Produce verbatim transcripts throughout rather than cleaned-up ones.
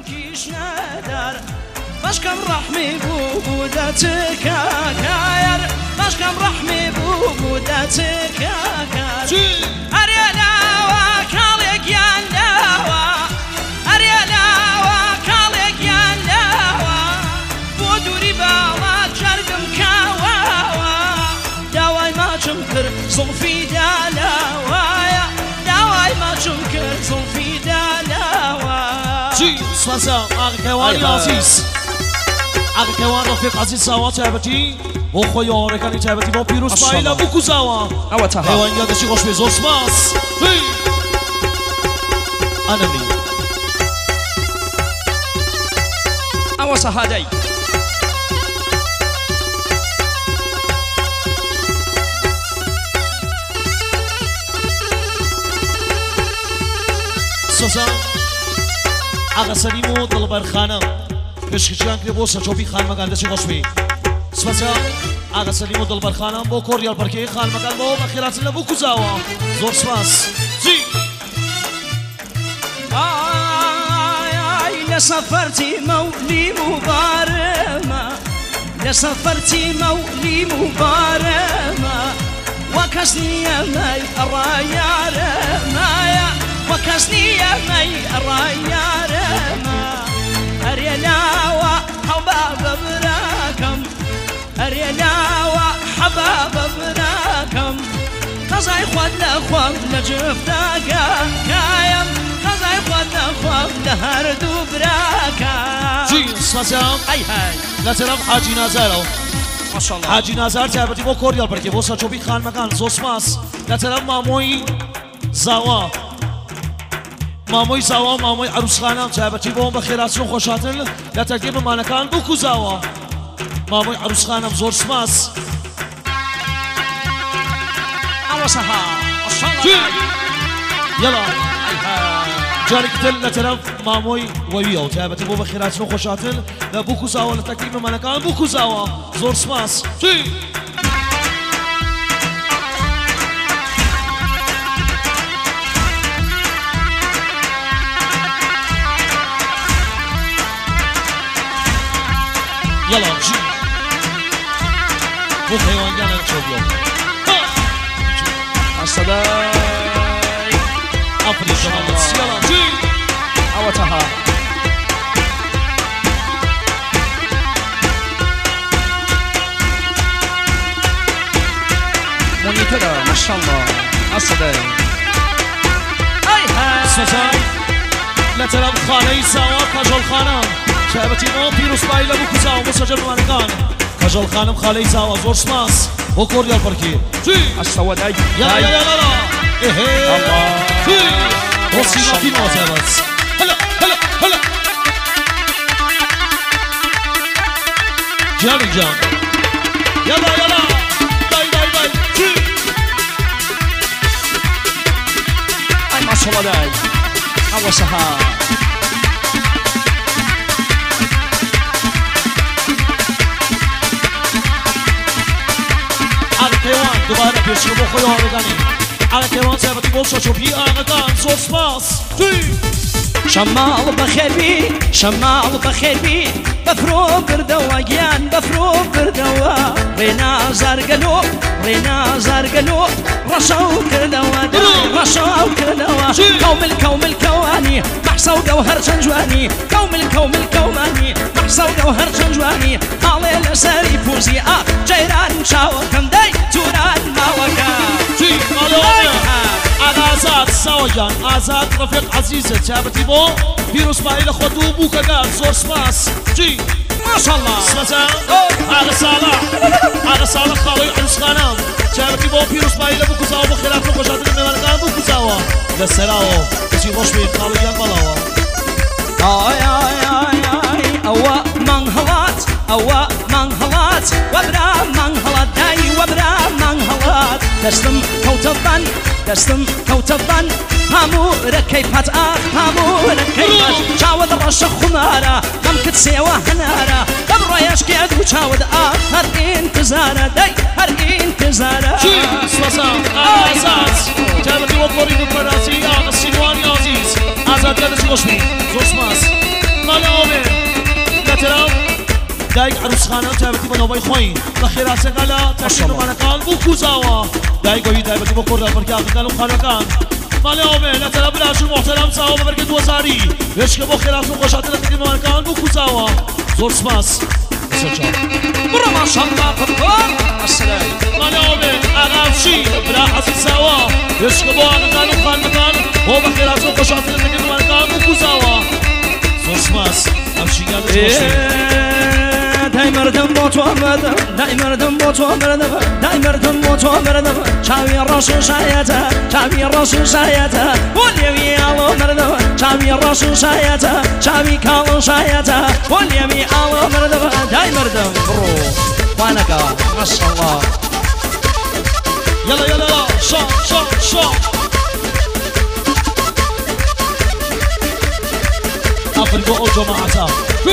باکیش ندار باشکم رحمی بو بودتك كاير باشكم رحمي بو بودتك كاير أريلا وكالك ينلاوا أريلا وكالك ينلاوا بودوري بالا جرقم كاوا داواي ما جمكر صنفي دالاوا داواي ما جمكر صنفي دالاوا جي سواسا أغكواني عزيز أغكوان رفيق عزيز ساوا تعبتي و خویاره کنی تعبتی با پیروز بایلا بکو زاوا او تها ایوان یادشی خوش بیزوس ماس انمی او سهادی سوسا آقا سلیمو دلبر خانم پشکشیان که بوسا چوبی خانم گندشی خوش بی سپاسا آقا سلیم و دلبر خانم با کوریال پرکی خان مکان با بخیرات لبو کزاوا زور سپاس جی آی آی لسفرتی مولی مبارما لسفرتی مولی مبارما وكسني مي الرايار مايا وكسني مي الرايار ما أريلا وحباب براكم أريلا وحباب براكم قصاي خود لأخوام لجفتاكا كايم قصاي خود لأخوام لهردو براكا جي سلام أي هاي لا ترام حاجي نازارو ما شاء الله حاجي نازار تعبتي بو كوريال بركي بو ساچوبي خان مكان زوسماس لا ترام ماموي زاوا ماموي زاوا ماموي عروس خانم تعبتي بو بخيراتون خوشاتن لا تركيب مانكان بو زاوا ماموي عروس خانم زورسماس عروسها ما شاء الله يلا جارك دل لترف ماموي ويو تعبتي بو بخيراتون خوشاتن لا بو زاوا لا تركيب مانكان بو زاوا زورسماس جي يلا جي بو حيوان جانا نشوفيو الصداي أفري شمالات يلا جي عوتها مونيترا ما شاء الله الصداي أي هاي سوزاي لا ترى خانه سوا كاجول خانم شعبتي مو بيروس بايلا بو كزاو مسجل مانكان كاجول خانم خاله سوا زور سماس بو كوريال بركي جي السوداي يلا يلا يلا ايه الله جي وصينا في موزات هلا هلا هلا جاني جان يلا يلا باي باي باي جي أي ما شاء الله داي عوسها على كيوان دوباره پیشرو با خود آردنی على كيوان ثابتی بول شاشوبی آقاقان زور سپاس شمال بخير بي شمال بخير بي بفرو بردواجيان بفرو بردوا رينا زرقلو رينا زرقلو رشاو كردوا رشاو كردوا كوم الكوم الكواني محصو جوهر شنجواني كوم الكوم الكواني محصو جوهر شنجواني علي لسري فوزي آ جيران شاو كم داي توران ماوكا جي آزاد ساوجان آزاد رفيق عزيزة ثابتي بو بيروس بايل خودو بوكاقان زور سماس جي ما شاء الله سمسا آغا صالح آغا صالح خالوي عروس خانم ثابتي بو بيروس بايل بوكوزاو بخلاف نخوشاتن ممالكان بوكوزاو لسراو كسي خوش بي خالوي ينبالاوا آي آي آي آي أوا منهلات أوا منهلات وبرا منهلات داي وبرا منهلات دستم كوتبان دستم كوتبان همو ركيبات آه همو ركيبات شاود رش خمارة كم كتسيوا هنارة قبر يشكي عدو شاود آه هر انتظارة داي هر انتظارة جي سواسا آغا أساس ثابتي بو قريب البراسي آغا السنواني عزيز آزاد يادسي خوش بي زور سماس مالەوێ لەتەرەو دایک عروسخانە تایبەتی بە نەوەی خۆی بە خێراتەکە لە تەشینەمانەکان بوو کوزاوە دایکۆی تایبەتی بۆ کۆردەڵپەرکیاکەکان و خانەکان مالەوێ لەتەرە براش و محتەرەم چاوە بە بەرگە دووەزاری هێشکە بۆ خێرات و خۆشاتە لە تەشینەمانەکان بوو کوزاوە زۆر سپاس برا ما شاء الله قربان السلام مالەوێ ئاغاچی برا حەزی چاوە هێشکە بۆ ئاغەکان و خانەکان بۆ بە خێرات و خۆشاتە لە تەشینەمانەکان بوو کوزاوە زۆر سپاس ئەمشیگان دای مردم با تو مردم دای مردم با تو مردم دای مردم با تو مردم چاوی راسو شایته چاوی راسو شایته ولیمی آلو مردم چاوی راسو شایته چاوی کالو شایته ولیمی آلو مردم دای مردم برو وانکا ماشاءالله يلا يلا شا شا شا أفرقوا جماعتها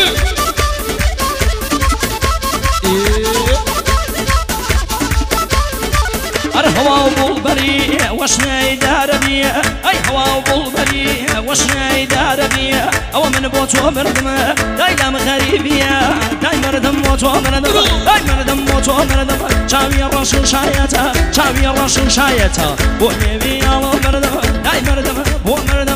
هوا وبلبري وشنا يدار بي اي هوا وبلبري وشنا يدار بي او من بوتو مردم دايلا مغربية داي مردم بوتو مردم داي مردم بوتو مردم شاوي الرسول شايتا شاوي الرسول شايتا بو نبي الله مردم داي مردم بو مردم